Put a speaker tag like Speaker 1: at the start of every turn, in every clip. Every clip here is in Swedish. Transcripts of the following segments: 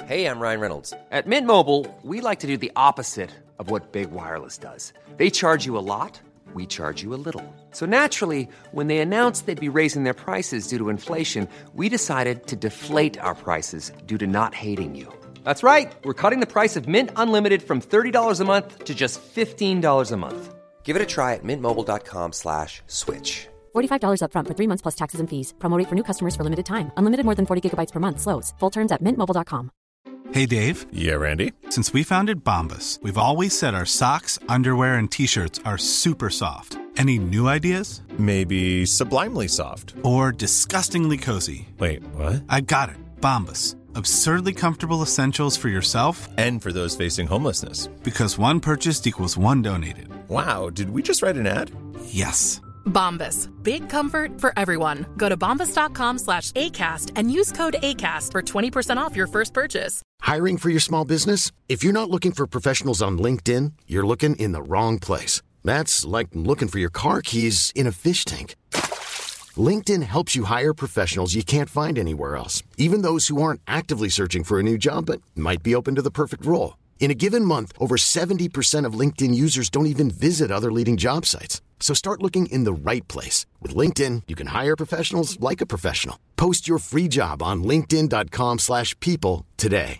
Speaker 1: Hey, I'm Ryan Reynolds. At Mint Mobile, we like to do the opposite of what Big Wireless does. They charge you a lot, we charge you a little. So naturally, when they announced they'd be raising their prices due to inflation, we decided to deflate our prices due to not hating you. That's right. We're cutting the price of Mint Unlimited from $30 a month to just $15 a month. Give it a try at mintmobile.com/switch.
Speaker 2: $45 up front for 3 months plus taxes and fees. Promo rate for new customers for limited time. Unlimited more than 40 gigabytes per month. Slows full terms at mintmobile.com.
Speaker 3: Hey, Dave.
Speaker 4: Yeah, Randy.
Speaker 3: Since we founded Bombas, we've always said our socks, underwear, and T-shirts are super soft. Any new ideas?
Speaker 4: Maybe sublimely soft.
Speaker 3: Or disgustingly cozy.
Speaker 4: Wait, what?
Speaker 3: I got it. Bombas. Absurdly comfortable essentials for yourself
Speaker 4: And for those facing homelessness.
Speaker 3: Because one purchased equals one donated.
Speaker 4: Wow, did we just write an ad?
Speaker 3: Yes.
Speaker 5: Bombas. Big comfort for everyone. Go to bombas.com/ACAST and use code ACAST for 20% off your first purchase.
Speaker 6: Hiring for your small business? If you're not looking for professionals on LinkedIn, you're looking in the wrong place. That's like looking for your car keys in a fish tank. LinkedIn helps you hire professionals you can't find anywhere else, even those who aren't actively searching for a new job but might be open to the perfect role. In a given month, over 70% of LinkedIn users don't even visit other leading job sites. So start looking in the right place. With LinkedIn, you can hire professionals like a professional. Post your free job on linkedin.com/people today.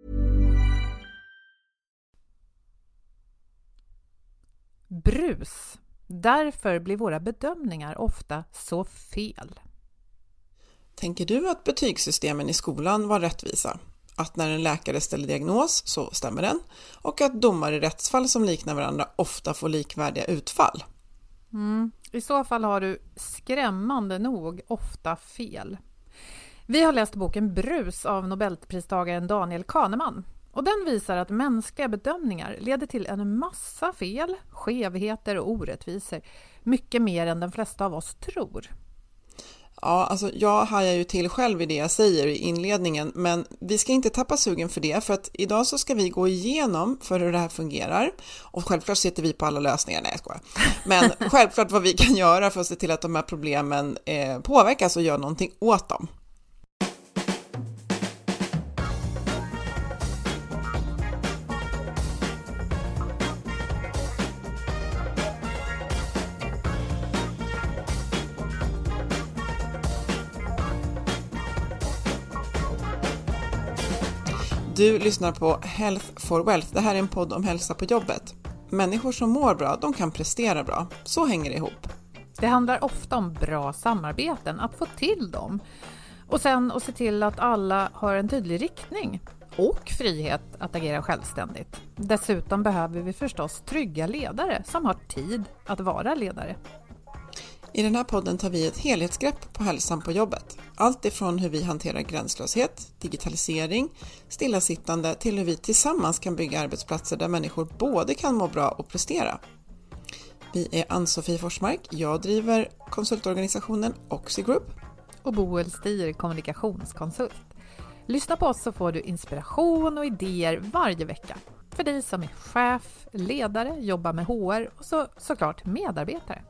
Speaker 7: Brus. Därför blir våra bedömningar ofta så fel.
Speaker 8: Tänker du att betygssystemen i skolan var rättvisa? Att när en läkare ställer diagnos så stämmer den, och att domar i rättsfall som liknar varandra ofta får likvärdiga utfall?
Speaker 7: I så fall har du skrämmande nog ofta fel. Vi har läst boken Brus av Nobelpristagaren Daniel Kahneman. Och den visar att mänskliga bedömningar leder till en massa fel, skevheter och orättvisor. Mycket mer än de flesta av oss tror.
Speaker 8: Ja, alltså jag hajar ju till själv i det jag säger i inledningen, men vi ska inte tappa sugen för det, för att idag så ska vi gå igenom för hur det här fungerar, och självklart sitter vi på alla lösningar, nej jag skojar. Men självklart vad vi kan göra för att se till att de här problemen påverkas och gör någonting åt dem. Du lyssnar på Health for Wealth. Det här är en podd om hälsa på jobbet. Människor som mår bra, de kan prestera bra. Så hänger det ihop.
Speaker 7: Det handlar ofta om bra samarbeten, att få till dem. Och sen att se till att alla har en tydlig riktning. Och frihet att agera självständigt. Dessutom behöver vi förstås trygga ledare som har tid att vara ledare.
Speaker 8: I den här podden tar vi ett helhetsgrepp på hälsan på jobbet. Allt ifrån hur vi hanterar gränslöshet, digitalisering, stillasittande till hur vi tillsammans kan bygga arbetsplatser där människor både kan må bra och prestera. Vi är Ann-Sofie Forsmark, jag driver konsultorganisationen Oxigroup.
Speaker 7: Och Boel Stier, kommunikationskonsult. Lyssna på oss så får du inspiration och idéer varje vecka. För dig som är chef, ledare, jobbar med HR och såklart medarbetare.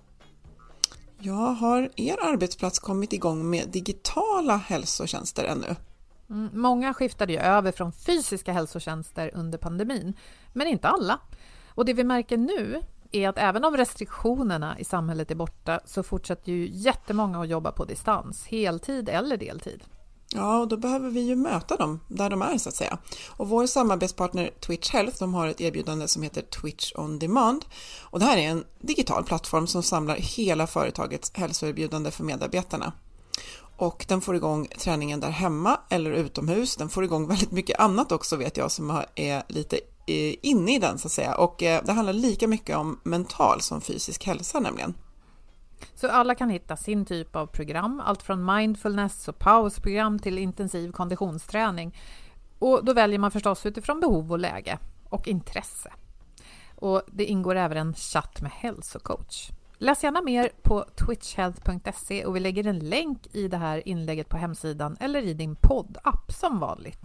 Speaker 8: Har er arbetsplats kommit igång med digitala hälsotjänster ännu?
Speaker 7: Många skiftade ju över från fysiska hälsotjänster under pandemin, men inte alla. Och det vi märker nu är att även om restriktionerna i samhället är borta så fortsätter ju jättemånga att jobba på distans, heltid eller deltid.
Speaker 8: Ja, och då behöver vi ju möta dem där de är så att säga. Och vår samarbetspartner Twitch Health, de har ett erbjudande som heter Twitch On Demand. Och det här är en digital plattform som samlar hela företagets hälsoerbjudande för medarbetarna. Och den får igång träningen där hemma eller utomhus. Den får igång väldigt mycket annat också vet jag som är lite inne i den så att säga. Och det handlar lika mycket om mental som fysisk hälsa nämligen.
Speaker 7: Så alla kan hitta sin typ av program, allt från mindfulness och pausprogram till intensiv konditionsträning. Och då väljer man förstås utifrån behov och läge och intresse. Och det ingår även en chatt med hälsocoach. Läs gärna mer på twitchhealth.se och vi lägger en länk i det här inlägget på hemsidan eller i din poddapp som vanligt.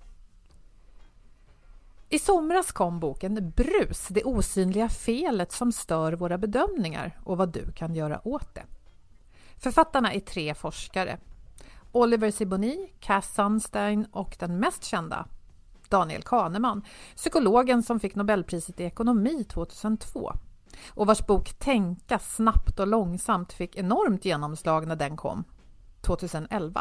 Speaker 7: I somras kom boken Brus, det osynliga felet som stör våra bedömningar och vad du kan göra åt det. Författarna är 3 forskare Oliver Sibony, Cass Sunstein och den mest kända, Daniel Kahneman, psykologen som fick Nobelpriset i ekonomi 2002 och vars bok Tänka snabbt och långsamt fick enormt genomslag när den kom 2011.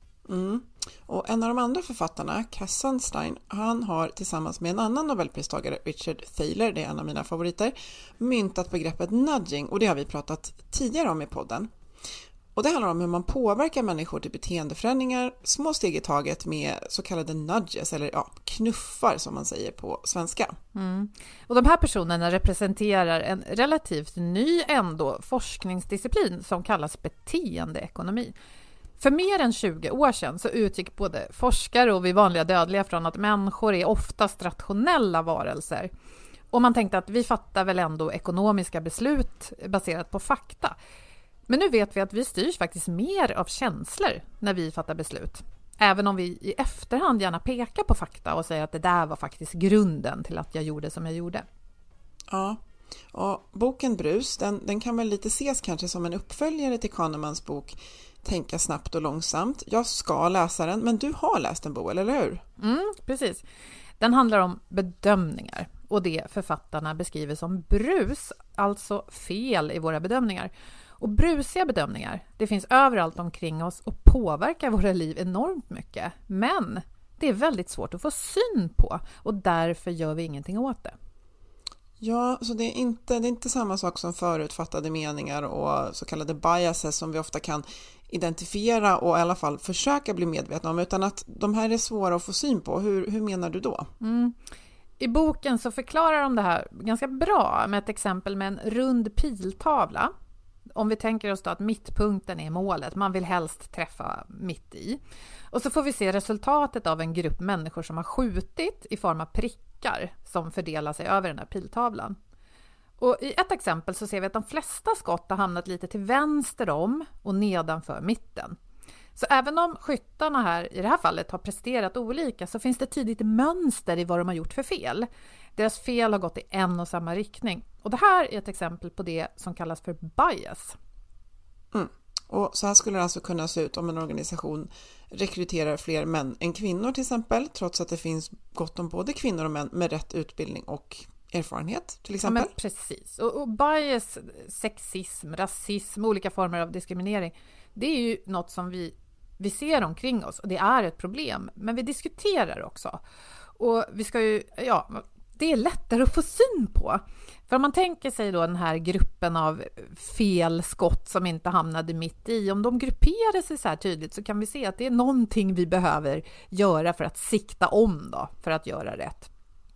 Speaker 8: Och en av de andra författarna, Cass Sunstein, han har tillsammans med en annan Nobelpristagare, Richard Thaler, det är en av mina favoriter, myntat begreppet nudging, och det har vi pratat tidigare om i podden. Och det handlar om hur man påverkar människor till beteendeförändringar, små steg i taget med så kallade nudges, eller knuffar som man säger på svenska.
Speaker 7: Och de här personerna representerar en relativt ny forskningsdisciplin som kallas beteendeekonomi. För mer än 20 år sedan så utgick både forskare och vi vanliga dödliga från att människor är oftast rationella varelser. Och man tänkte att vi fattar väl ändå ekonomiska beslut baserat på fakta. Men nu vet vi att vi styrs faktiskt mer av känslor när vi fattar beslut. Även om vi i efterhand gärna pekar på fakta och säger att det där var faktiskt grunden till att jag gjorde som jag gjorde.
Speaker 8: Ja, och boken Brus, den kan väl lite ses kanske som en uppföljare till Kahnemans bok Tänka snabbt och långsamt. Jag ska läsa den, men du har läst den, Bo, eller hur?
Speaker 7: Precis. Den handlar om bedömningar och det författarna beskriver som brus, alltså fel i våra bedömningar. Och brusiga bedömningar, det finns överallt omkring oss och påverkar våra liv enormt mycket. Men det är väldigt svårt att få syn på och därför gör vi ingenting åt det.
Speaker 8: Ja, så det är inte samma sak som förutfattade meningar och så kallade biases som vi ofta kan identifiera och i alla fall försöka bli medvetna om, utan att de här är svåra att få syn på. Hur menar du då?
Speaker 7: I boken så förklarar de det här ganska bra med ett exempel med en rund piltavla. Om vi tänker oss då att mittpunkten är målet, man vill helst träffa mitt i. Och så får vi se resultatet av en grupp människor som har skjutit i form av prickar som fördelar sig över den här piltavlan. Och i ett exempel så ser vi att de flesta skott har hamnat lite till vänster om och nedanför mitten. Så även om skyttarna här i det här fallet har presterat olika så finns det tydligt mönster i vad de har gjort för fel. Deras fel har gått i en och samma riktning. Och det här är ett exempel på det som kallas för bias.
Speaker 8: Och så här skulle det alltså kunna se ut om en organisation rekryterar fler män än kvinnor till exempel, trots att det finns gott om både kvinnor och män med rätt utbildning och erfarenhet till exempel.
Speaker 7: Ja, men precis. Och bias, sexism, rasism, olika former av diskriminering, det är ju något som vi ser omkring oss och det är ett problem. Men vi diskuterar också. Och vi ska ju, det är lättare att få syn på. För om man tänker sig då den här gruppen av fel skott som inte hamnade mitt i, om de grupperar sig så här tydligt så kan vi se att det är någonting vi behöver göra för att sikta om då, för att göra rätt.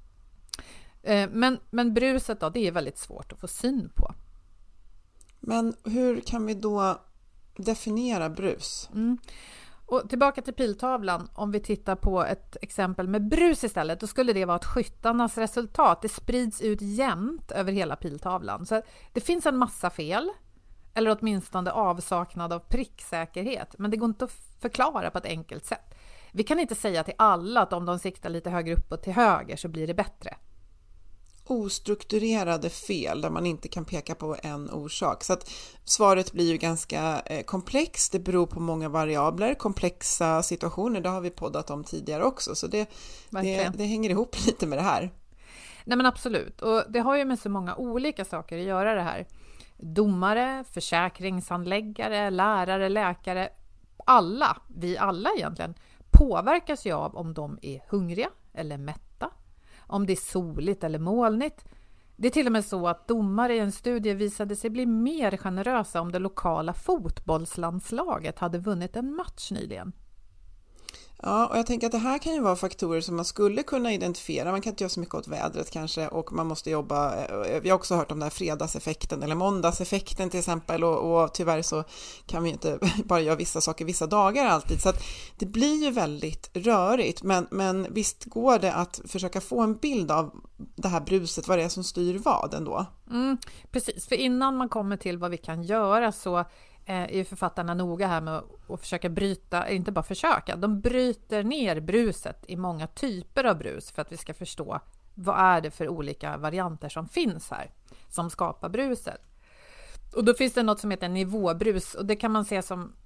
Speaker 7: Men bruset då, det är väldigt svårt att få syn på.
Speaker 8: Men hur kan vi då definiera brus?
Speaker 7: Och tillbaka till piltavlan, om vi tittar på ett exempel med brus istället, då skulle det vara att skyttarnas resultat, det sprids ut jämnt över hela piltavlan. Så det finns en massa fel, eller åtminstone avsaknad av pricksäkerhet, men det går inte att förklara på ett enkelt sätt. Vi kan inte säga till alla att om de siktar lite högre upp och till höger så blir det bättre.
Speaker 8: Ostrukturerade fel där man inte kan peka på en orsak. Så att svaret blir ju ganska komplext. Det beror på många variabler, komplexa situationer. Det har vi poddat om tidigare också. Så det hänger ihop lite med det här.
Speaker 7: Nej men absolut. Och det har ju med så många olika saker att göra det här. Domare, försäkringshandläggare, lärare, läkare. Vi alla egentligen påverkas ju av om de är hungriga eller mätta. Om det är soligt eller molnigt. Det är till och med så att domare i en studie visade sig bli mer generösa om det lokala fotbollslandslaget hade vunnit en match nyligen.
Speaker 8: Ja, och jag tänker att det här kan ju vara faktorer som man skulle kunna identifiera. Man kan inte göra så mycket åt vädret kanske och man måste jobba. Vi har också hört om den här fredagseffekten eller måndagseffekten till exempel och tyvärr så kan vi inte bara göra vissa saker vissa dagar alltid. Så att det blir ju väldigt rörigt men visst går det att försöka få en bild av det här bruset, vad det är som styr vad ändå.
Speaker 7: Precis, för innan man kommer till vad vi kan göra så är författarna noga här med att försöka bryta, inte bara försöka, de bryter ner bruset i många typer av brus för att vi ska förstå vad är det för olika varianter som finns här som skapar bruset. Och då finns det något som heter nivåbrus och det kan man se som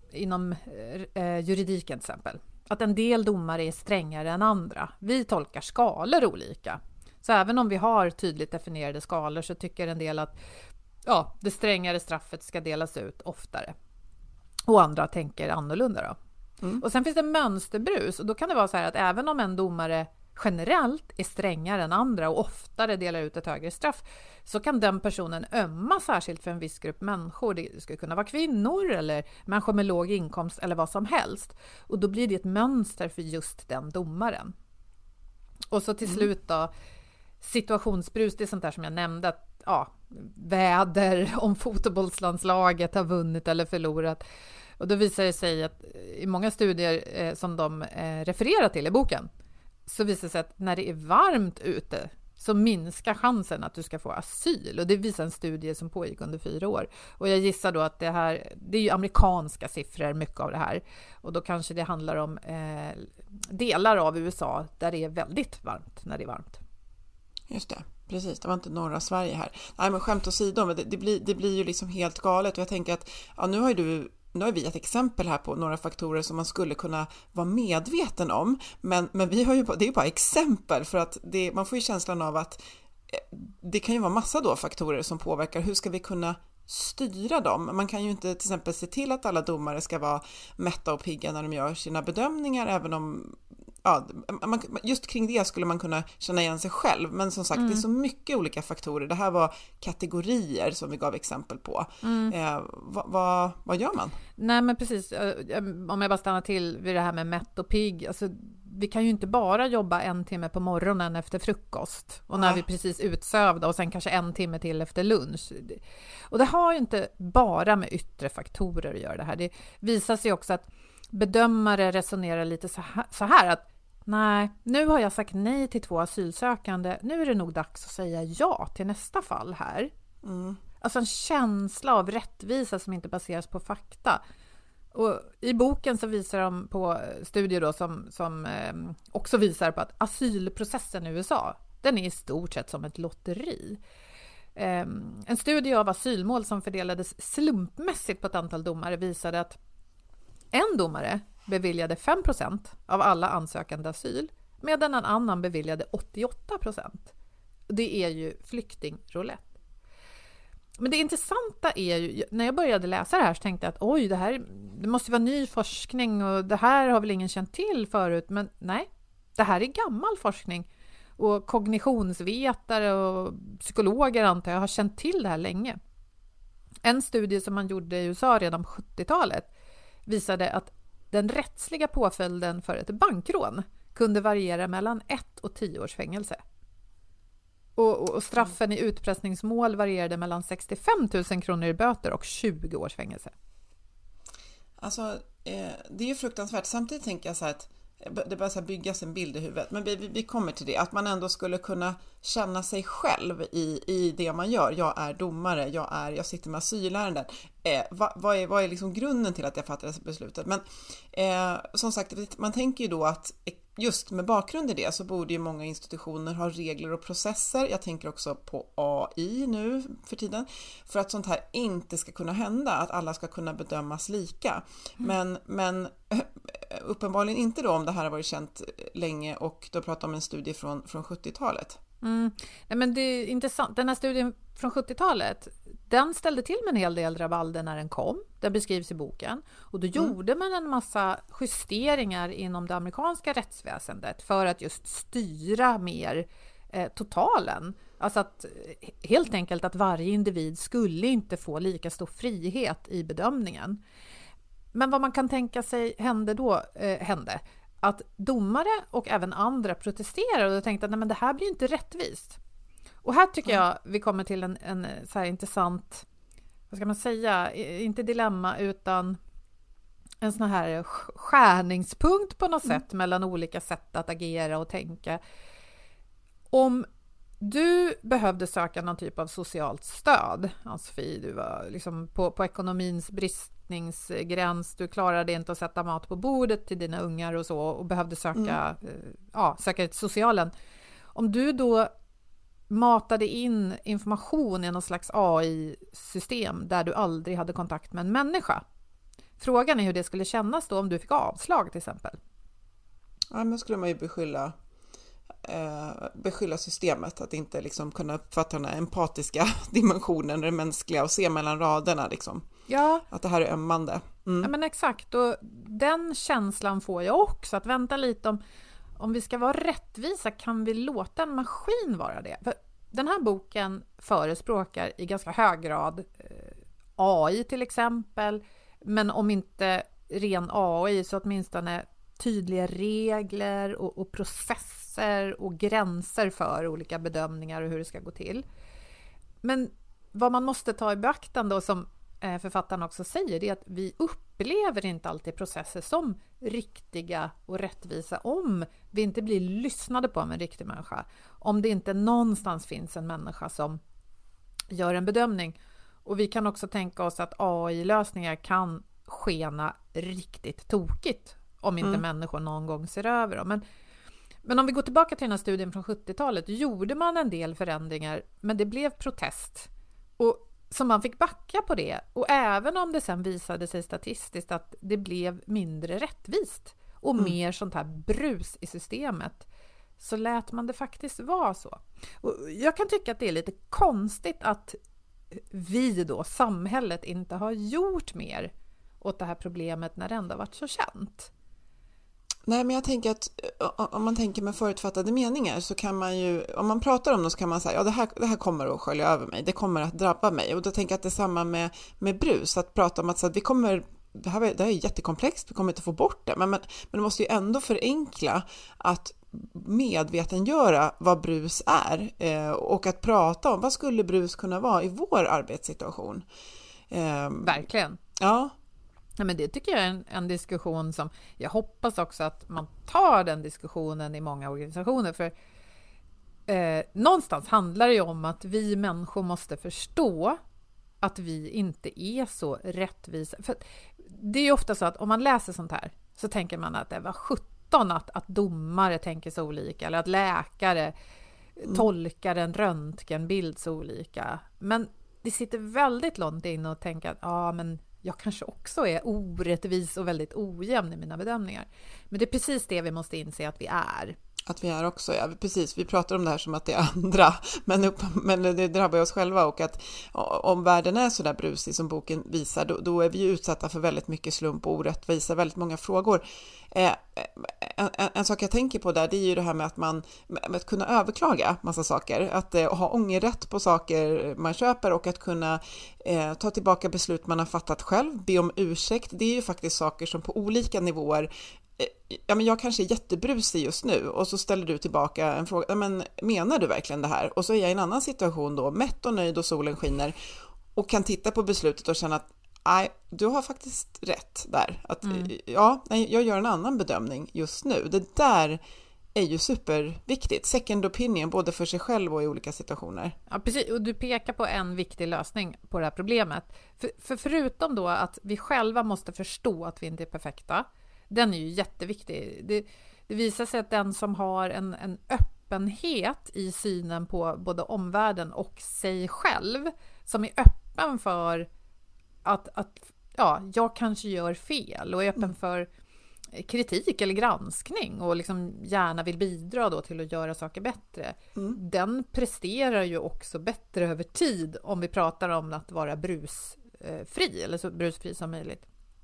Speaker 7: inom juridiken till exempel. Att en del domare är strängare än andra. Vi tolkar skalor olika. Så även om vi har tydligt definierade skalor så tycker en del att det strängare straffet ska delas ut oftare. Och andra tänker annorlunda då. Och sen finns det mönsterbrus och då kan det vara så här att även om en domare generellt är strängare än andra och oftare delar ut ett högre straff så kan den personen ömma särskilt för en viss grupp människor. Det skulle kunna vara kvinnor eller människor med låg inkomst eller vad som helst. Och då blir det ett mönster för just den domaren. Och så till slut då, situationsbrus, det är sånt där som jag nämnde att väder, om fotbollslandslaget har vunnit eller förlorat. Och då visar det sig att i många studier som de refererar till i boken så visar det sig att när det är varmt ute så minskar chansen att du ska få asyl. Och det visar en studie som pågick under 4 år. Och jag gissar då att det är ju amerikanska siffror, mycket av det här. Och då kanske det handlar om delar av USA där det är väldigt varmt när det är varmt.
Speaker 8: Just det, precis. Det var inte norra Sverige här. Nej, men skämt åsido, men det blir ju liksom helt galet. Och jag tänker att nu har vi ett exempel här på några faktorer som man skulle kunna vara medveten om. Men vi har ju, det är ju bara exempel för att man får ju känslan av att det kan ju vara massa då faktorer som påverkar. Hur ska vi kunna styra dem? Man kan ju inte till exempel se till att alla domare ska vara mätta och pigga när de gör sina bedömningar, även om just kring det skulle man kunna känna igen sig själv. Men som sagt, det är så mycket olika faktorer. Det här var kategorier som vi gav exempel på. Vad gör man?
Speaker 7: Nej, men precis. Om jag bara stannar till vid det här med mätt och pigg. Alltså, vi kan ju inte bara jobba 1 timme på morgonen efter frukost. Och när vi precis utsövda och sen kanske 1 timme till efter lunch. Och det har ju inte bara med yttre faktorer att göra det här. Det visar sig också att bedömare resonerar lite så här att nej, nu har jag sagt nej till 2 asylsökande. Nu är det nog dags att säga ja till nästa fall här. Alltså en känsla av rättvisa som inte baseras på fakta. Och i boken så visar de på studier då som också visar på att asylprocessen i USA, den är i stort sett som ett lotteri. En studie av asylmål som fördelades slumpmässigt på ett antal domare visade att en domare beviljade 5% av alla ansökande asyl medan en annan beviljade 88%. Det är ju flyktingroulette. Men det intressanta är ju, när jag började läsa det här så tänkte jag att det måste vara ny forskning och det här har väl ingen känt till förut. Men nej, det här är gammal forskning och kognitionsvetare och psykologer antar jag har känt till det här länge. En studie som man gjorde i USA redan på 70-talet visade att den rättsliga påföljden för ett bankrån kunde variera mellan 1 och 10 års fängelse. Och straffen i utpressningsmål varierade mellan 65 000 kronor i böter och 20 års fängelse.
Speaker 8: Alltså, det är ju fruktansvärt. Samtidigt tänker jag så här att det börjar så byggas en bild i huvudet. Men vi kommer till det. Att man ändå skulle kunna känna sig själv i det man gör. Jag är domare, jag sitter med asylärenden. Vad är liksom grunden till att jag fattar det beslutet? Men som sagt, man tänker ju då att just med bakgrund i det så borde ju många institutioner ha regler och processer. Jag tänker också på AI nu för tiden. För att sånt här inte ska kunna hända. Att alla ska kunna bedömas lika. Men uppenbarligen inte då om det här har varit känt länge och då pratar om en studie från 70-talet. Nej,
Speaker 7: men det är intressant. Den här studien från 70-talet, den ställde till med en hel del rabalder när den kom. Den beskrivs i boken. Och då gjorde man en massa justeringar inom det amerikanska rättsväsendet för att just styra mer totalen. Alltså att helt enkelt att varje individ skulle inte få lika stor frihet i bedömningen. Men vad man kan tänka sig hände att domare och även andra protesterade och tänkte att nej, men det här blir inte rättvist. Och här tycker jag vi kommer till en så här intressant, vad ska man säga, inte dilemma utan en sån här skärningspunkt på något sätt mellan olika sätt att agera och tänka. Om du behövde söka någon typ av socialt stöd, Ann-Sofie, du var liksom på ekonomins bristningsgräns, du klarade inte att sätta mat på bordet till dina ungar och så och behövde söka till socialen. Om du då matade in information i någon slags AI-system där du aldrig hade kontakt med en människa, Frågan är hur det skulle kännas då om du fick avslag till exempel.
Speaker 8: Ja, men skulle man ju beskylla systemet att inte liksom kunna uppfatta den här empatiska dimensionen, det mänskliga, och se mellan raderna liksom.
Speaker 7: Ja.
Speaker 8: Att det här är ömmande.
Speaker 7: Ja, men exakt, och den känslan får jag också, att vänta lite, om vi ska vara rättvisa, kan vi låta en maskin vara det? För den här boken förespråkar i ganska hög grad AI till exempel, men om inte ren AI så åtminstone tydliga regler och processer och gränser för olika bedömningar och hur det ska gå till. Men vad man måste ta i beaktande, och som författaren också säger, det är att vi upplever inte alltid processer som riktiga och rättvisa om vi inte blir lyssnade på av en riktig människa. Om det inte någonstans finns en människa som gör en bedömning. Och vi kan också tänka oss att AI-lösningar kan skena riktigt tokigt om inte människor någon gång ser över dem. Men om vi går tillbaka till den här studien från 70-talet, gjorde man en del förändringar, men det blev protest. Och så man fick backa på det. Och även om det sen visade sig statistiskt att det blev mindre rättvist och mer sånt här brus i systemet, så lät man det faktiskt vara så. Och jag kan tycka att det är lite konstigt att vi då, samhället, inte har gjort mer åt det här problemet när det ändå varit så känt.
Speaker 8: Nej, men jag tänker att om man tänker med förutfattade meningar så kan man ju, om man pratar om det så kan man säga, ja det här kommer att skölja över mig, det kommer att drabba mig. Och då tänker jag att det är samma med brus, att prata om att, så att vi kommer, det här är jättekomplext, vi kommer inte få bort det, men det måste ju ändå förenkla att medvetengöra vad brus är och att prata om vad skulle brus kunna vara i vår arbetssituation.
Speaker 7: Verkligen.
Speaker 8: Ja.
Speaker 7: Ja, men det tycker jag är en diskussion som jag hoppas också att man tar den diskussionen i många organisationer, för någonstans handlar det ju om att vi människor måste förstå att vi inte är så rättvisa. För det är ju ofta så att om man läser sånt här så tänker man att det var 17 att domare tänker så olika, eller att läkare tolkar en röntgenbild så olika. Men det sitter väldigt långt in och tänker att men jag kanske också är orättvis och väldigt ojämn i mina bedömningar. Men det är precis det vi måste inse att vi är.
Speaker 8: Att vi är också, ja precis, vi pratar om det här som att det är andra, men det drabbar oss själva, och att om världen är så där brusig som boken visar, då är vi ju utsatta för väldigt mycket slump och orättvisa, väldigt många frågor. En sak jag tänker på där, det är ju det här med att kunna överklaga massa saker, att ha ångerrätt på saker man köper, och att kunna ta tillbaka beslut man har fattat själv, be om ursäkt. Det är ju faktiskt saker som på olika nivåer, ja men jag kanske är jättebrusig just nu, och så ställer du tillbaka en fråga, men menar du verkligen det här? Och så är jag i en annan situation då, mätt och nöjd och solen skiner, och kan titta på beslutet och känna att nej, du har faktiskt rätt där. Att, jag gör en annan bedömning just nu. Det där är ju superviktigt. Second opinion, både för sig själv och i olika situationer. Ja,
Speaker 7: precis. Och du pekar på en viktig lösning på det här problemet. För förutom då att vi själva måste förstå att vi inte är perfekta, den är ju jätteviktig. Det visar sig att den som har en öppenhet i synen på både omvärlden och sig själv, som är öppen för att jag kanske gör fel och är öppen för kritik eller granskning och liksom gärna vill bidra då till att göra saker bättre. Den presterar ju också bättre över tid, om vi pratar om att vara brusfri eller så brusfri som möjligt.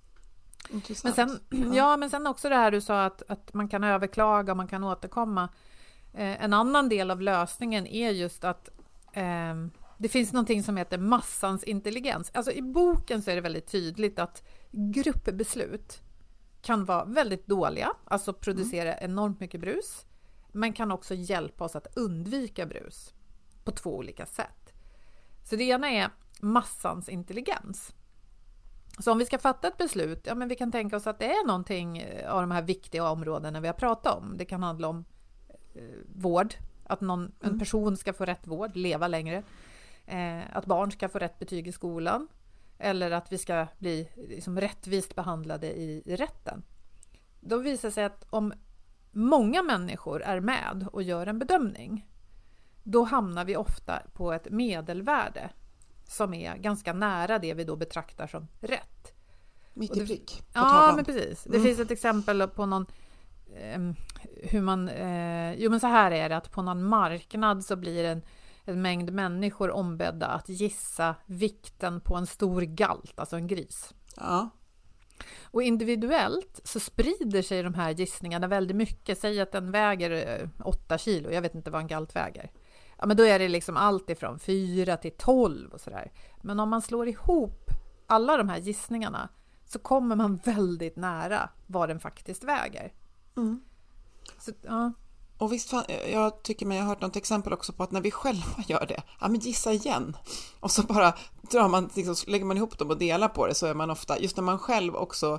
Speaker 7: Men sen också det här du sa att man kan överklaga och man kan återkomma. En annan del av lösningen är just att det finns någonting som heter massans intelligens. Alltså i boken så är det väldigt tydligt att gruppbeslut kan vara väldigt dåliga, alltså producera enormt mycket brus, men kan också hjälpa oss att undvika brus på 2 olika sätt. Så det ena är massans intelligens. Så om vi ska fatta ett beslut, men vi kan tänka oss att det är någonting av de här viktiga områdena vi har pratat om. Det kan handla om vård, att en person ska få rätt vård, leva längre. Att barn ska få rätt betyg i skolan, eller att vi ska bli liksom rättvist behandlade i rätten. Då visar sig att om många människor är med och gör en bedömning, då hamnar vi ofta på ett medelvärde som är ganska nära det vi då betraktar som rätt.
Speaker 8: Mitt i prick på
Speaker 7: Ja,
Speaker 8: tavlan.
Speaker 7: men precis. Det finns ett exempel på någon hur man jo men så här är det, att på någon marknad så blir en mängd människor ombedda att gissa vikten på en stor galt, alltså en gris.
Speaker 8: Ja.
Speaker 7: Och individuellt så sprider sig de här gissningarna väldigt mycket. Säg att den väger 8 kilo, jag vet inte vad en galt väger. Ja, men då är det liksom allt ifrån 4 till 12 och sådär. Men om man slår ihop alla de här gissningarna så kommer man väldigt nära vad den faktiskt väger.
Speaker 8: Mm.
Speaker 7: Så, ja.
Speaker 8: Och visst, jag tycker mig ha hört något exempel också på att när vi själva gör det, ja men gissa igen. Och så bara drar man, liksom, lägger man ihop dem och delar på det, så är man ofta, just när man själv också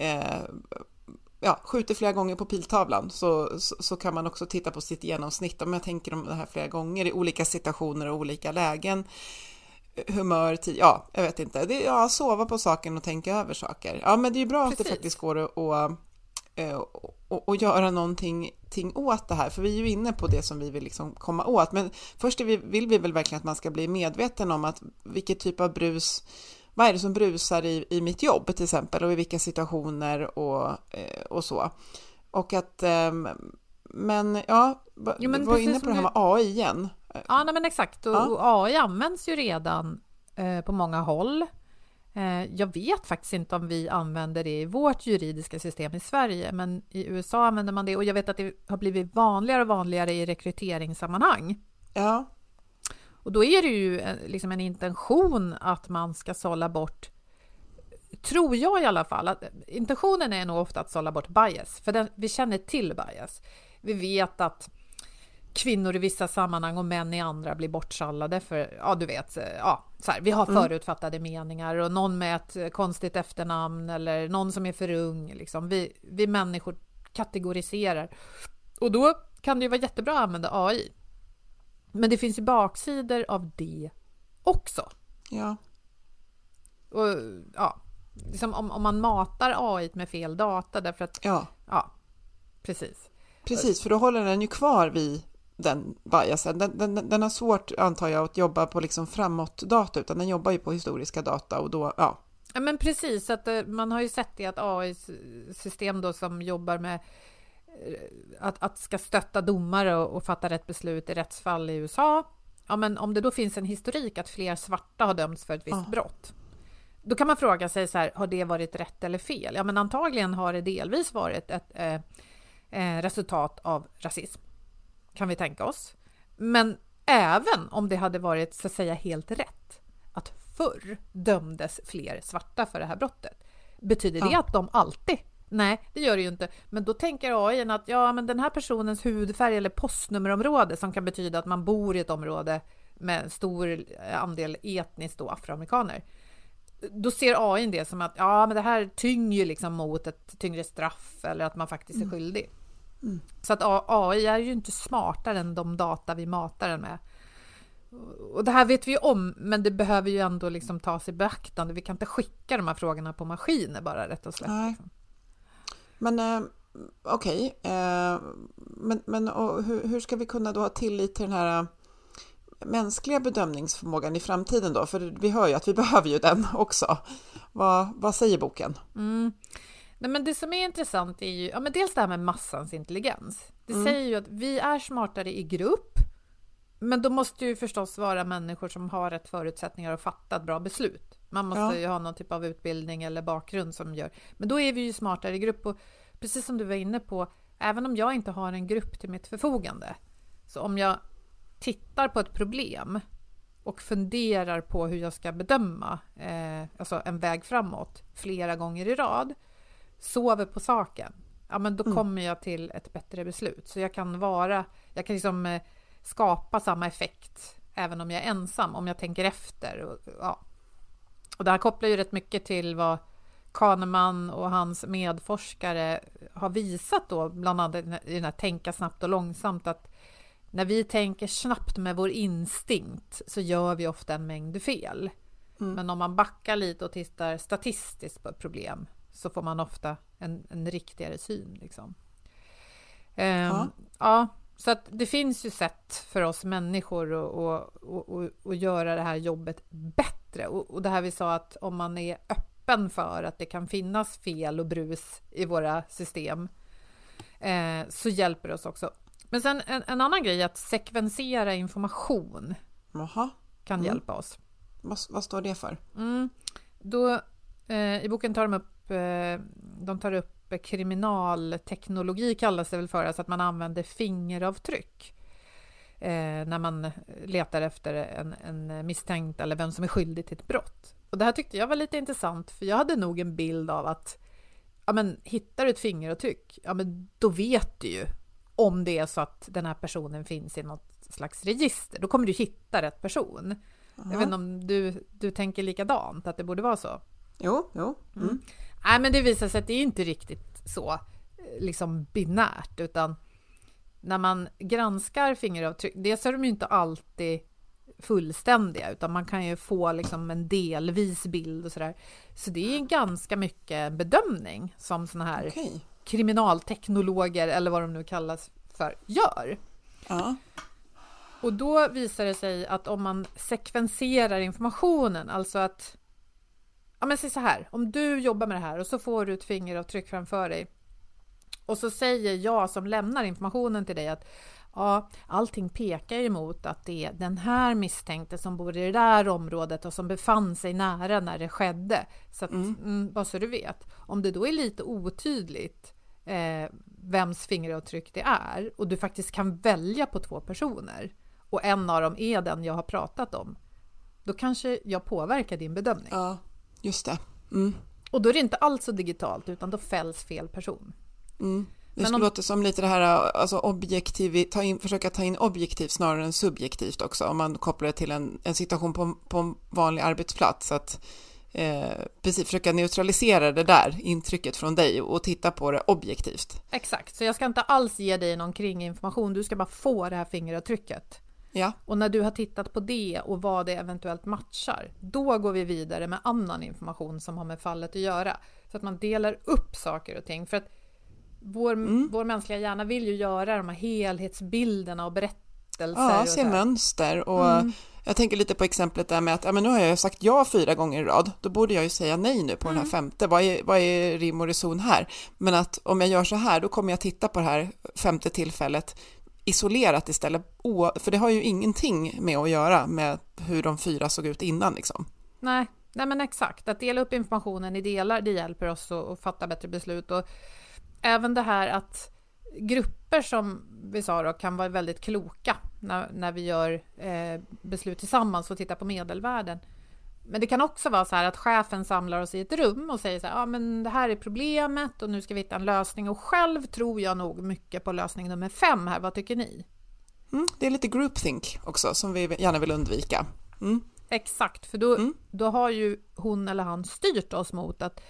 Speaker 8: skjuter flera gånger på piltavlan, så kan man också titta på sitt genomsnitt. Om jag tänker om det här flera gånger i olika situationer och olika lägen, humör, jag vet inte. Det är sova på saken och tänka över saker. Ja, men det är ju bra. Precis. Att det faktiskt går att göra någonting åt det här, för vi är ju inne på det som vi vill liksom komma åt. Men först vill vi väl verkligen att man ska bli medveten om att vilket typ av brus, vad är det som brusar i mitt jobb till exempel, och i vilka situationer och så. Och att men du var inne på det här med AI igen.
Speaker 7: Ja, nej, men exakt. Och AI används ju redan på många håll. Jag vet faktiskt inte om vi använder det i vårt juridiska system i Sverige, men i USA använder man det, och jag vet att det har blivit vanligare och vanligare i rekryteringssammanhang.
Speaker 8: Ja.
Speaker 7: Och då är det ju liksom en intention att man ska sålla bort, tror jag i alla fall, att intentionen är nog ofta att sålla bort bias, för vi känner till bias. Vi vet att kvinnor i vissa sammanhang och män i andra blir bortsallade för, du vet, så här, vi har förutfattade meningar, och någon med ett konstigt efternamn eller någon som är för ung, liksom. Vi människor kategoriserar, och då kan det ju vara jättebra att använda AI. Men det finns ju baksidor av det också.
Speaker 8: Ja.
Speaker 7: Och liksom om man matar AI med fel data, därför att precis,
Speaker 8: för då håller den ju kvar vid den biasen. Den har svårt, antar jag, att jobba på liksom framåt data, utan den jobbar ju på historiska data, och då Ja,
Speaker 7: men precis, att man har ju sett det att AI-system då som jobbar med att ska stötta domare och fatta rätt beslut i rättsfall i USA. Ja, men om det då finns en historik att fler svarta har dömts för ett visst brott, då kan man fråga sig så här, har det varit rätt eller fel? Ja, men antagligen har det delvis varit ett resultat av rasism, kan vi tänka oss. Men även om det hade varit, så att säga, helt rätt att förr dömdes fler svarta för det här brottet, betyder det att de alltid? Nej, det gör det ju inte. Men då tänker AI att men den här personens hudfärg eller postnummerområde, som kan betyda att man bor i ett område med stor andel etniskt och afroamerikaner, då ser AI det som att men det här tynger liksom mot ett tyngre straff, eller att man faktiskt är skyldig. Så att AI är ju inte smartare än de data vi matar den med. Och det här vet vi ju om, men det behöver ju ändå liksom tas i beaktande. Vi kan inte skicka de här frågorna på maskiner bara, rätt och slätt.
Speaker 8: Nej.
Speaker 7: Liksom.
Speaker 8: Men okej. Men hur ska vi kunna då ha tillit till den här mänskliga bedömningsförmågan i framtiden då? För vi hör ju att vi behöver ju den också. Vad säger boken?
Speaker 7: Nej, men det som är intressant är ju men dels det här med massans intelligens. Det säger ju att vi är smartare i grupp, men då måste ju förstås vara människor som har rätt förutsättningar att fatta ett bra beslut. Man måste ju ha någon typ av utbildning eller bakgrund som gör. Men då är vi ju smartare i grupp, och precis som du var inne på, även om jag inte har en grupp till mitt förfogande, så om jag tittar på ett problem och funderar på hur jag ska bedöma alltså en väg framåt flera gånger i rad, sover på saken, men då kommer jag till ett bättre beslut. Så jag kan liksom skapa samma effekt även om jag är ensam, om jag tänker efter. Och det här kopplar ju rätt mycket till vad Kahneman och hans medforskare har visat då, bland annat i den här tänka snabbt och långsamt, att när vi tänker snabbt med vår instinkt så gör vi ofta en mängd fel. Men om man backar lite och tittar statistiskt på ett problem, så får man ofta en riktigare syn liksom. Så att det finns ju sätt för oss människor att göra det här jobbet bättre. Och det här vi sa, att om man är öppen öppen för att det kan finnas fel och brus i våra system, så hjälper det oss också. Men sen en annan grej är att sekvensera information. Kan hjälpa oss.
Speaker 8: Vad står det för?
Speaker 7: Då, i boken tar de tar upp kriminalteknologi, kallas det väl för, alltså att man använder fingeravtryck när man letar efter en misstänkt eller vem som är skyldig till ett brott. Och det här tyckte jag var lite intressant, för jag hade nog en bild av att hittar du ett fingeravtryck, då vet du ju om det är så att den här personen finns i något slags register. Då kommer du hitta rätt person. Jag vet inte om du tänker likadant, att det borde vara så.
Speaker 8: Jo.
Speaker 7: Nej, men det visar sig att det är inte riktigt så liksom binärt, utan när man granskar fingeravtryck, det är de ju inte alltid fullständiga, utan man kan ju få liksom en delvis bild och sådär. Så det är ganska mycket bedömning som såna här kriminalteknologer, eller vad de nu kallas för, gör.
Speaker 8: Ja.
Speaker 7: Och då visar det sig att om man sekvenserar informationen, alltså att säg så här, om du jobbar med det här och så får du ett fingeravtryck framför dig och så säger jag som lämnar informationen till dig att allting pekar emot att det är den här misstänkte som bor i det där området och som befann sig nära när det skedde. Så att, bara så du vet. Om det då är lite otydligt vems fingeravtryck det är och du faktiskt kan välja på 2 personer och en av dem är den jag har pratat om, då kanske jag påverkar din bedömning.
Speaker 8: Ja, just det.
Speaker 7: Och då är det inte alls så digitalt, utan då fälls fel person.
Speaker 8: Det skulle låta som lite det här, alltså försöka ta in objektivt snarare än subjektivt också, om man kopplar det till en situation på en vanlig arbetsplats, att precis försöka neutralisera det där intrycket från dig och titta på det objektivt.
Speaker 7: Exakt, så jag ska inte alls ge dig någon kringinformation, du ska bara få det här fingeravtrycket.
Speaker 8: Ja.
Speaker 7: Och när du har tittat på det och vad det eventuellt matchar, då går vi vidare med annan information som har med fallet att göra. Så att man delar upp saker och ting. För att vår mänskliga hjärna vill ju göra de här helhetsbilderna och berättelser.
Speaker 8: Ja,
Speaker 7: och
Speaker 8: se mönster. Och jag tänker lite på exemplet där med att nu har jag sagt ja 4 gånger i rad. Då borde jag ju säga nej nu på den här 5:e. Vad är rim och reson här? Men att om jag gör så här, då kommer jag titta på det här 5:e tillfället isolerat istället, för det har ju ingenting med att göra med hur de 4 såg ut innan liksom.
Speaker 7: Nej men exakt, att dela upp informationen i delar, det hjälper oss att fatta bättre beslut. Och även det här att grupper, som vi sa då, kan vara väldigt kloka när vi gör beslut tillsammans och tittar på medelvärden. Men det kan också vara så här att chefen samlar oss i ett rum och säger så här, men det här är problemet och nu ska vi hitta en lösning, och själv tror jag nog mycket på lösning nummer 5 här, vad tycker ni?
Speaker 8: Det är lite groupthink också som vi gärna vill undvika.
Speaker 7: Exakt, för då har ju hon eller han styrt oss mot att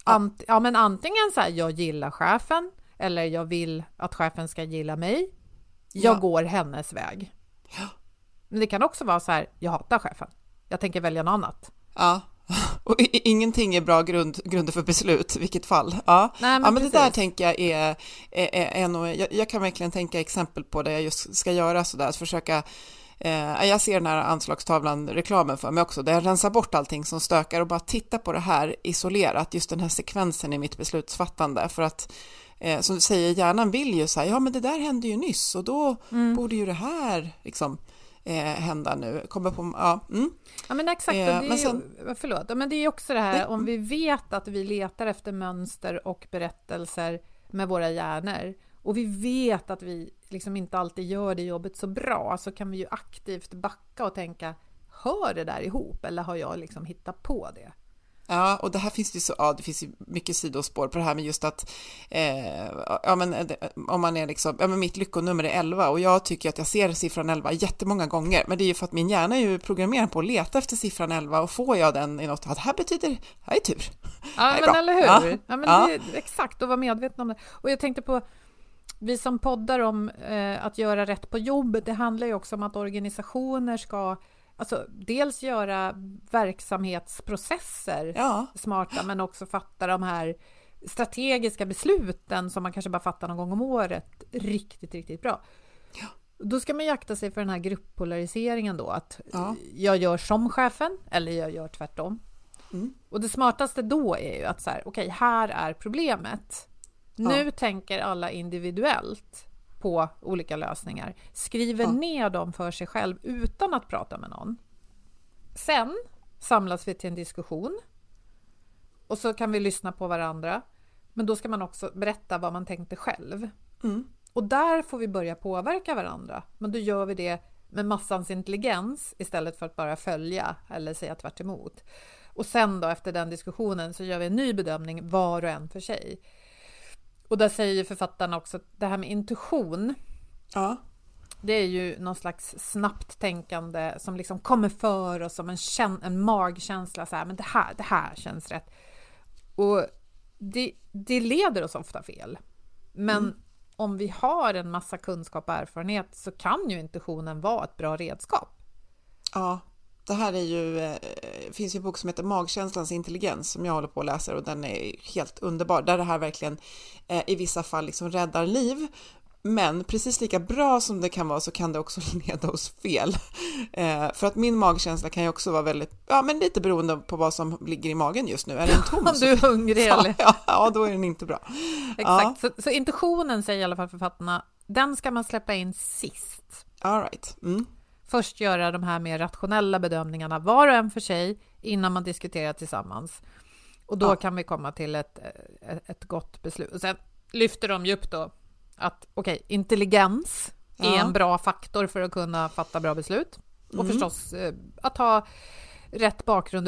Speaker 7: antingen så här, jag gillar chefen, eller jag vill att chefen ska gilla mig. Jag går hennes väg.
Speaker 8: Ja.
Speaker 7: Men det kan också vara så här, jag hatar chefen. Jag tänker välja något annat.
Speaker 8: Ja, och ingenting är bra grunder för beslut, i vilket fall. Ja,
Speaker 7: nej,
Speaker 8: men det där tänker jag är nog, jag kan verkligen tänka exempel på det jag just ska göra sådär, att försöka. Jag ser den här anslagstavlan, reklamen för mig också, där jag rensar bort allting som stökar och bara titta på det här isolerat, just den här sekvensen i mitt beslutsfattande, för att som du säger, hjärnan vill ju säga, men det där hände ju nyss och då borde ju det här liksom hända nu. Kommer på,
Speaker 7: Ja, men exakt. Det är
Speaker 8: men sen,
Speaker 7: förlåt. Men det är också det här, om vi vet att vi letar efter mönster och berättelser med våra hjärnor, och vi vet att vi liksom inte alltid gör det jobbet så bra, så kan vi ju aktivt backa och tänka, hör det där ihop, eller har jag liksom hittat på det?
Speaker 8: Ja, och det här finns ju det finns ju mycket sidospår på det här med just att om man är liksom, mitt lyckonummer är 11 och jag tycker att jag ser siffran 11 jättemånga gånger, men det är ju för att min hjärna är ju programmerad på att leta efter siffran 11, och får jag den i något, att det här betyder, det här är tur.
Speaker 7: Ja, men eller hur? Ja, men det är exakt, att vara medveten om det. Och jag tänkte på, vi som poddar om att göra rätt på jobbet, det handlar ju också om att organisationer ska dels göra verksamhetsprocesser smarta, men också fatta de här strategiska besluten som man kanske bara fattar någon gång om året riktigt, riktigt bra. Ja. Då ska man jakta sig för den här grupppolariseringen då, att jag gör som chefen eller jag gör tvärtom. Och det smartaste då är ju att så här, okej, här är problemet. Nu tänker alla individuellt på olika lösningar. Skriver ner dem för sig själv utan att prata med någon. Sen samlas vi till en diskussion. Och så kan vi lyssna på varandra. Men då ska man också berätta vad man tänkte själv. Och där får vi börja påverka varandra. Men då gör vi det med massans intelligens istället för att bara följa eller säga tvärt emot. Och sen då efter den diskussionen så gör vi en ny bedömning var och en för sig. Och där säger författarna också att det här med intuition, det är ju någon slags snabbt tänkande som liksom kommer för oss som en magkänsla. Så här, men det här känns rätt. Och det leder oss ofta fel. Men om vi har en massa kunskap och erfarenhet så kan ju intuitionen vara ett bra redskap.
Speaker 8: Ja, det här är ju, finns ju en bok som heter Magkänslans intelligens som jag håller på att läsa och den är helt underbar. Där det här verkligen i vissa fall liksom räddar liv. Men precis lika bra som det kan vara så kan det också leda oss fel. För att min magkänsla kan ju också vara väldigt, men lite beroende på vad som ligger i magen just nu. Är den tom?
Speaker 7: Om du är hungrig eller?
Speaker 8: Ja, då är den inte bra.
Speaker 7: Exakt, så intuitionen säger i alla fall författarna, den ska man släppa in sist.
Speaker 8: All right.
Speaker 7: Först göra de här mer rationella bedömningarna var och en för sig innan man diskuterar tillsammans. Och då kan vi komma till ett gott beslut. Och sen lyfter de ju upp då att intelligens är en bra faktor för att kunna fatta bra beslut. Och förstås att ha rätt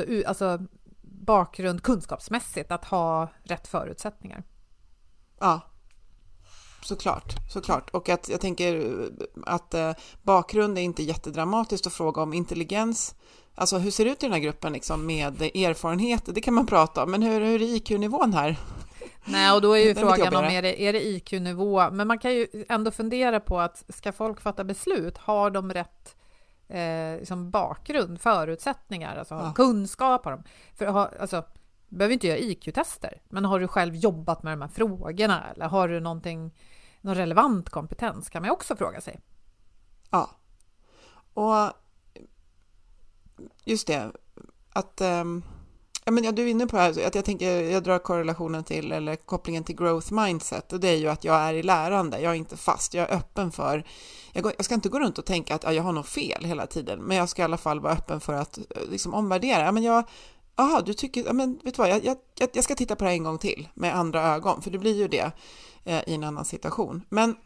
Speaker 7: bakgrund kunskapsmässigt, att ha rätt förutsättningar.
Speaker 8: Ja, såklart. Och att jag tänker att bakgrund är inte jättedramatiskt att fråga om. Intelligens, alltså hur ser det ut i den här gruppen liksom, med erfarenhet, det kan man prata om. Men hur är IQ-nivån här?
Speaker 7: Nej, och då är ju frågan om är det IQ-nivå. Men man kan ju ändå fundera på att ska folk fatta beslut, har de rätt liksom bakgrund, förutsättningar, alltså kunskap har de. För behöver inte göra IQ-tester, men har du själv jobbat med de här frågorna eller har du någon relevant kompetens kan man också fråga sig.
Speaker 8: Ja, och just det att du är inne på det här, att jag drar korrelationen till eller kopplingen till growth mindset, och det är ju att jag är i lärande, jag är inte fast, jag är öppen för, jag ska inte gå runt och tänka att jag har något fel hela tiden, men jag ska i alla fall vara öppen för att liksom omvärdera, du tycker, men vet du vad, jag ska titta på det här en gång till med andra ögon, för det blir ju det i en annan situation. Men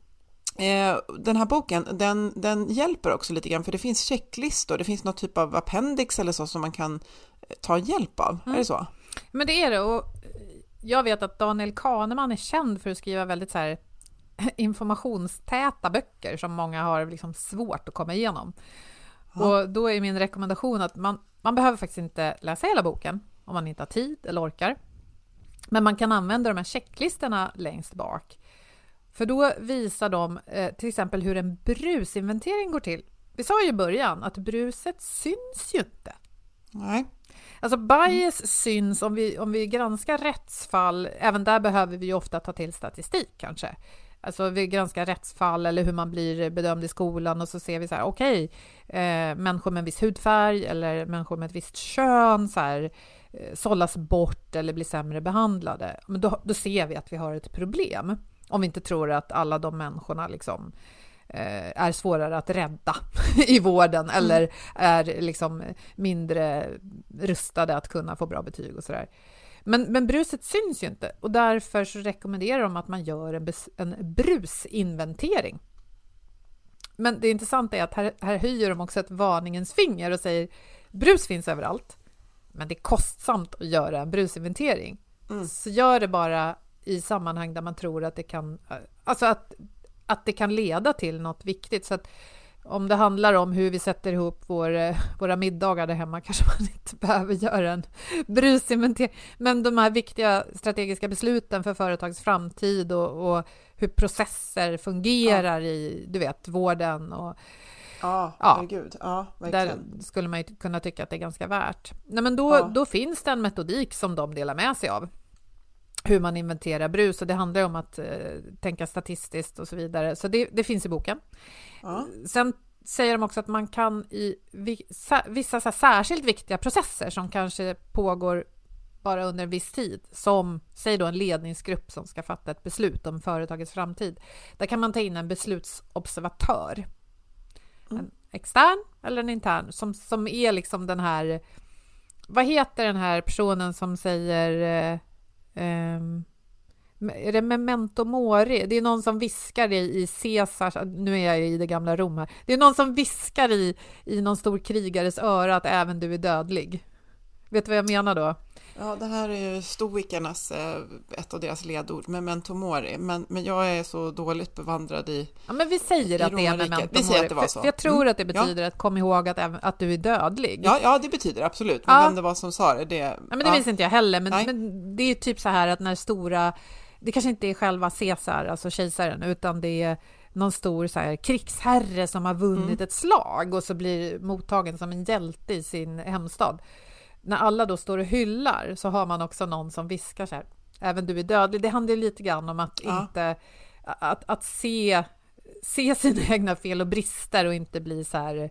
Speaker 8: den här boken, den hjälper också lite grann, för det finns checklistor, det finns någon typ av appendix eller så som man kan ta hjälp av. Är det så?
Speaker 7: Men det är det, och jag vet att Daniel Kahneman är känd för att skriva väldigt så här informationstäta böcker som många har liksom svårt att komma igenom. Och då är min rekommendation att man behöver faktiskt inte läsa hela boken om man inte har tid eller orkar. Men man kan använda de här checklistorna längst bak. För då visar de till exempel hur en brusinventering går till. Vi sa ju i början att bruset syns ju inte.
Speaker 8: Nej.
Speaker 7: Alltså bias syns om vi granskar rättsfall. Även där behöver vi ju ofta ta till statistik kanske. Alltså vi granskar rättsfall eller hur man blir bedömd i skolan och så ser vi så här, människor med en viss hudfärg eller människor med ett visst kön så här, sållas bort eller blir sämre behandlade. Men då ser vi att vi har ett problem. Om vi inte tror att alla de människorna liksom är svårare att rädda i vården eller är liksom mindre rustade att kunna få bra betyg och sådär. Men bruset syns ju inte, och därför så rekommenderar de att man gör en brusinventering. Men det intressanta är att här höjer de också ett varningens finger och säger brus finns överallt, men det är kostsamt att göra en brusinventering. Så gör det bara i sammanhang där man tror att det kan, alltså att det kan leda till något viktigt. Så att om det handlar om hur vi sätter ihop våra middagar där hemma kanske man inte behöver göra en brusinventering. Men de här viktiga strategiska besluten för företags framtid och hur processer fungerar i, du vet, vården och
Speaker 8: herregud. Ja,
Speaker 7: verkligen. Där skulle man ju kunna tycka att det är ganska värt. Nej, men då finns det en metodik som de delar med sig av. Hur man inventerar brus, och det handlar om att tänka statistiskt och så vidare. Så det finns i boken. säger de också att man kan i vissa så här särskilt viktiga processer som kanske pågår bara under en viss tid, som säg då en ledningsgrupp som ska fatta ett beslut om företagets framtid. Där kan man ta in en beslutsobservatör. En extern eller en intern som är liksom den här, vad heter den här personen som säger är det memento mori? Det är någon som viskar i Caesars, nu är jag i det gamla Rom här. Det är någon som viskar i någon stor krigares öra att även du är dödlig. Vet du vad jag menar då?
Speaker 8: Ja, det här är ju stoikernas, ett av deras ledord, memento mori. Men jag är så dåligt bevandrad i...
Speaker 7: Ja, men vi säger att det är memento mori.
Speaker 8: Vi säger att det var så.
Speaker 7: För jag tror att det betyder att kom ihåg att du är dödlig.
Speaker 8: Ja, det betyder absolut. Men vem det var som sa det... Ja,
Speaker 7: men det minns inte jag heller. Men det är typ så här att när stora... Det kanske inte är själva Caesar, alltså kejsaren, utan det är någon stor så här krigsherre som har vunnit ett slag och så blir mottagen som en hjälte i sin hemstad. När alla då står och hyllar så har man också någon som viskar så här, även du är dödlig. Det handlar lite grann om att inte att se sina egna fel och brister och inte bli så här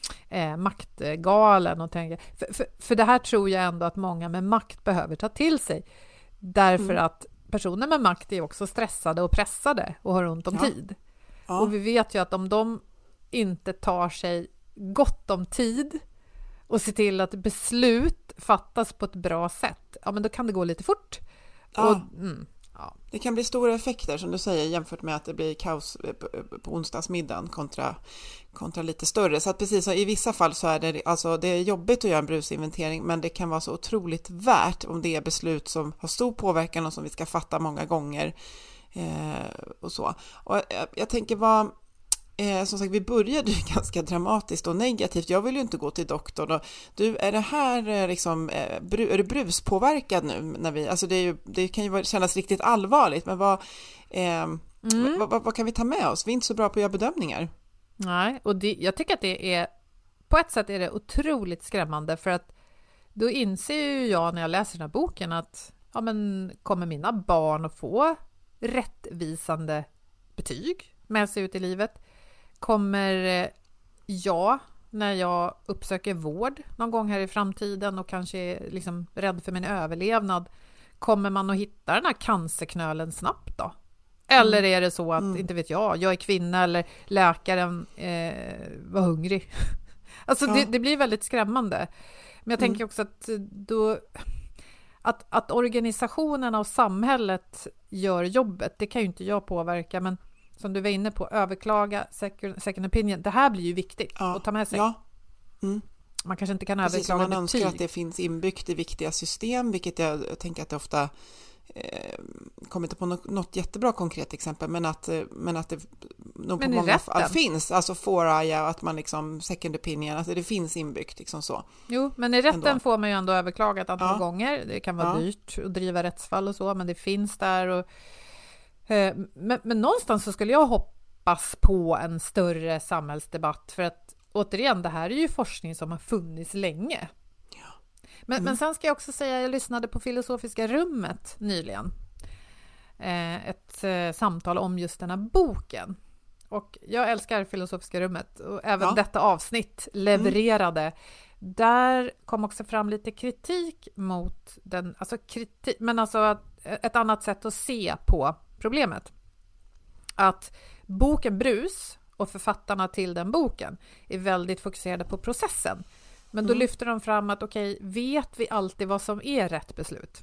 Speaker 7: maktgalen och tänka. För det här tror jag ändå att många med makt behöver ta till sig. Därför att personer med makt är också stressade och pressade och har ont om tid. Ja. Och vi vet ju att om de inte tar sig gott om tid och ser till att beslut fattas på ett bra sätt, ja men då kan det gå lite fort.
Speaker 8: Ja. Det kan bli stora effekter som du säger jämfört med att det blir kaos på onsdagsmiddagen kontra lite större. Så att precis, så i vissa fall så är det, alltså det är jobbigt att göra en brusinventering, men det kan vara så otroligt värt om det är beslut som har stor påverkan och som vi ska fatta många gånger och så. Och jag tänker som sagt, vi började ju ganska dramatiskt och negativt. Jag vill ju inte gå till doktorn. Och du, är det här liksom, är du bruspåverkad nu? När vi, alltså det kan ju kännas riktigt allvarligt, men vad kan vi ta med oss? Vi är inte så bra på att göra bedömningar.
Speaker 7: Nej, och jag tycker att det är, på ett sätt är det otroligt skrämmande, för att då inser ju jag när jag läser den här boken att ja, men kommer mina barn att få rättvisande betyg med sig ut i livet? Kommer jag, när jag uppsöker vård någon gång här i framtiden och kanske är liksom rädd för min överlevnad, kommer man att hitta den här cancerknölen snabbt då? Eller är det så att, inte vet jag är kvinna eller läkaren var hungrig? Alltså det blir väldigt skrämmande. Men jag tänker också att organisationerna och samhället gör jobbet, det kan ju inte jag påverka, men som du var inne på, överklaga second opinion, det här blir ju viktigt att ta med sig. Ja. Man kanske inte kan överklaga
Speaker 8: man
Speaker 7: betyg.
Speaker 8: Önskar att det finns inbyggt i viktiga system, vilket jag tänker att det ofta kommer inte på något jättebra konkret exempel, men att det nog på många fall finns, alltså FORAIA, att man liksom second opinion, alltså det finns inbyggt liksom så. Jo, men i rätten ändå får man ju ändå överklaga ett antal gånger. Det kan vara dyrt att driva rättsfall och så, men det finns där. Och men någonstans så skulle jag hoppas på en större samhällsdebatt, för att återigen, det här är ju forskning som har funnits länge. Men sen ska jag också säga, jag lyssnade på Filosofiska rummet nyligen. Ett samtal om just den här boken. Och jag älskar Filosofiska rummet, och även detta avsnitt levererade. Där kom också fram lite kritik mot den, alltså ett annat sätt att se på problemet. Att boken Brus och författarna till den boken är väldigt fokuserade på processen. Men då lyfter de fram att vet vi alltid vad som är rätt beslut?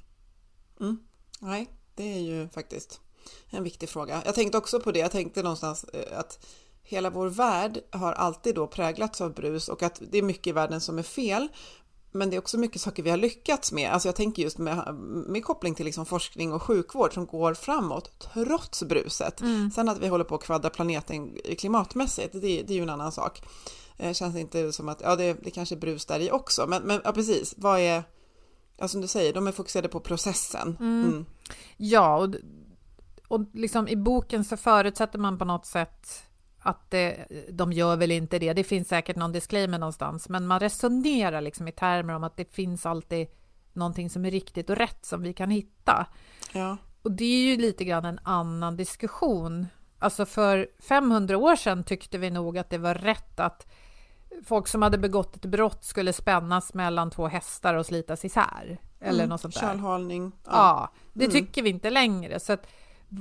Speaker 8: Nej, det är ju faktiskt en viktig fråga. Jag tänkte också på det. Jag tänkte någonstans att hela vår värld har alltid då präglats av brus, och att det är mycket i världen som är fel. Men det är också mycket saker vi har lyckats med. Alltså jag tänker just med koppling till liksom forskning och sjukvård som går framåt trots bruset. Sen att vi håller på att kvadra planeten klimatmässigt, det är ju en annan sak. Känns inte som att det kanske är brus där i också. Men precis, vad är, som du säger, de är fokuserade på processen.
Speaker 7: Ja, och liksom i boken så förutsätter man på något sätt att de gör väl inte det. Det finns säkert någon disclaimer någonstans, men man resonerar liksom i termer om att det finns alltid någonting som är riktigt och rätt som vi kan hitta. Ja. Och det är ju lite grann en annan diskussion. Alltså för 500 år sedan tyckte vi nog att det var rätt att folk som hade begått ett brott skulle spännas mellan 2 hästar och slitas isär. Eller något sånt där.
Speaker 8: Kärlhalning.
Speaker 7: Ja, det tycker vi inte längre. Så att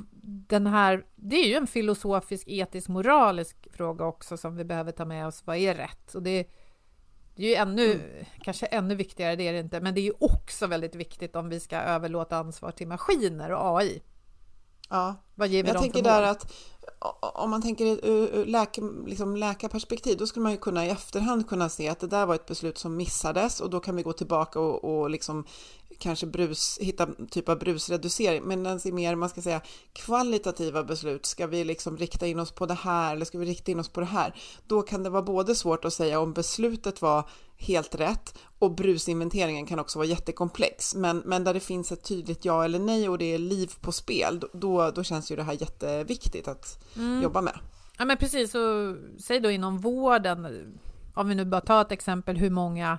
Speaker 7: det är ju en filosofisk, etisk, moralisk fråga också som vi behöver ta med oss. Vad är rätt? Och det är ju kanske ännu viktigare, det är det inte. Men det är ju också väldigt viktigt om vi ska överlåta ansvar till maskiner och AI.
Speaker 8: Ja,
Speaker 7: vad ger vi
Speaker 8: jag
Speaker 7: dem
Speaker 8: tänker
Speaker 7: för
Speaker 8: där
Speaker 7: mål?
Speaker 8: att om man tänker ur läkarperspektiv, då skulle man ju kunna i efterhand kunna se att det där var ett beslut som missades, och då kan vi gå tillbaka och liksom kanske hitta typ av brusreducering. Men den är mer, man ska säga, kvalitativa beslut. Ska vi liksom rikta in oss på det här eller ska vi rikta in oss på det här? Då kan det vara både svårt att säga om beslutet var helt rätt, och brusinventeringen kan också vara jättekomplex. Men där det finns ett tydligt ja eller nej och det är liv på spel, då känns ju det här jätteviktigt att jobba med.
Speaker 7: Ja, men precis. Så, säg då inom vården, om vi nu bara tar ett exempel, hur många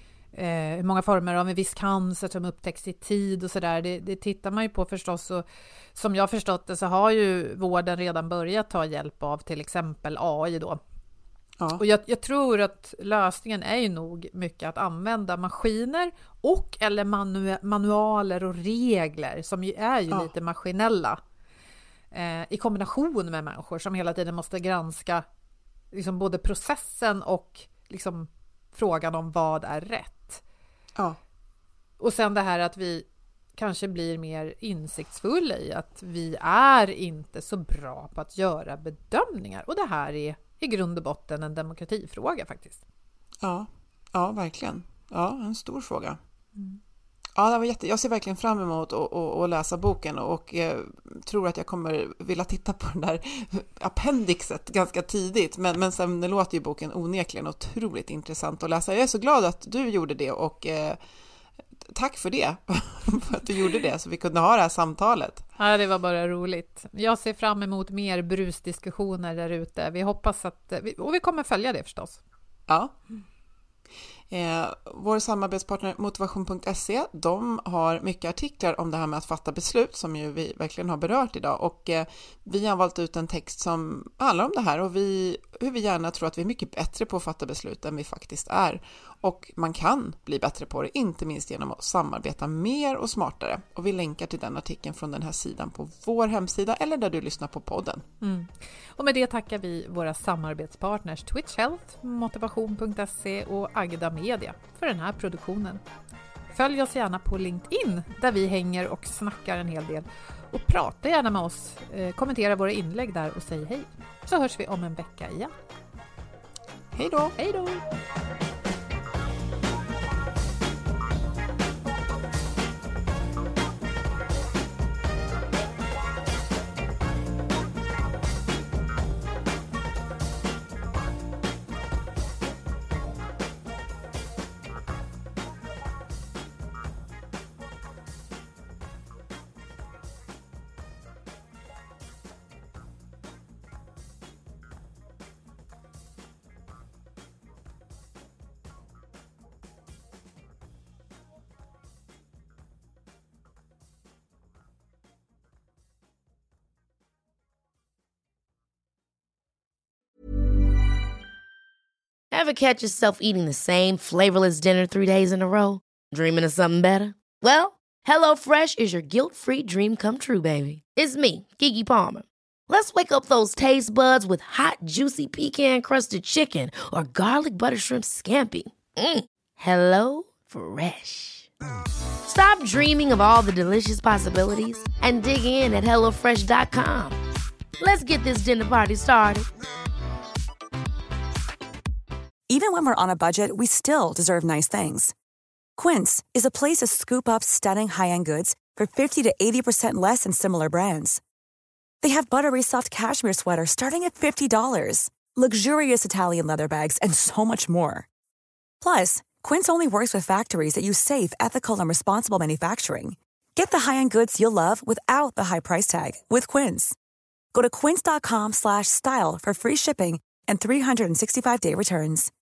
Speaker 7: former av en viss cancer som upptäcks i tid och sådär. Det tittar man ju på förstås, och som jag förstått det så har ju vården redan börjat ta hjälp av till exempel AI då. Ja. Och jag tror att lösningen är ju nog mycket att använda maskiner och eller manualer och regler som ju är ju lite maskinella i kombination med människor som hela tiden måste granska liksom både processen och liksom frågan om vad är rätt. Ja. Och sen det här att vi kanske blir mer insiktsfulla i att vi är inte så bra på att göra bedömningar. Och det här är i grund och botten en demokratifråga faktiskt.
Speaker 8: Ja, verkligen. Ja, en stor fråga. Ja, det var jag ser verkligen fram emot att läsa boken, och tror att jag kommer vilja titta på den där appendixet ganska tidigt, men sen låter ju boken onekligen otroligt intressant att läsa. Jag är så glad att du gjorde det, och tack för det, för att du gjorde det så vi kunde ha det här samtalet.
Speaker 7: Ja, det var bara roligt. Jag ser fram emot mer brusdiskussioner där ute. Vi hoppas att, och vi kommer följa det förstås.
Speaker 8: Ja. Vår samarbetspartner Motivation.se, de har mycket artiklar om det här med att fatta beslut som ju vi verkligen har berört idag, och vi har valt ut en text som handlar om det här och hur vi gärna tror att vi är mycket bättre på att fatta beslut än vi faktiskt är, och man kan bli bättre på det, inte minst genom att samarbeta mer och smartare, och vi länkar till den artikeln från den här sidan på vår hemsida eller där du lyssnar på podden.
Speaker 7: Och med det tackar vi våra samarbetspartners Twitch Health, Motivation.se och Agda Media för den här produktionen. Följ oss gärna på LinkedIn där vi hänger och snackar en hel del, och prata gärna med oss, kommentera våra inlägg där och säg hej. Så hörs vi om en vecka igen.
Speaker 8: Hej då!
Speaker 7: Hej då!
Speaker 9: Ever catch yourself eating the same flavorless dinner 3 days in a row? Dreaming of something better? Well, HelloFresh is your guilt-free dream come true, baby. It's me, Keke Palmer. Let's wake up those taste buds with hot, juicy pecan-crusted chicken or garlic butter shrimp scampi. Hello Fresh. Stop dreaming of all the delicious possibilities and dig in at HelloFresh.com. Let's get this dinner party started.
Speaker 10: Even when we're on a budget, we still deserve nice things. Quince is a place to scoop up stunning high-end goods for 50 to 80% less than similar brands. They have buttery soft cashmere sweaters starting at $50, luxurious Italian leather bags, and so much more. Plus, Quince only works with factories that use safe, ethical, and responsible manufacturing. Get the high-end goods you'll love without the high price tag with Quince. Go to quince.com/style for free shipping and 365-day returns.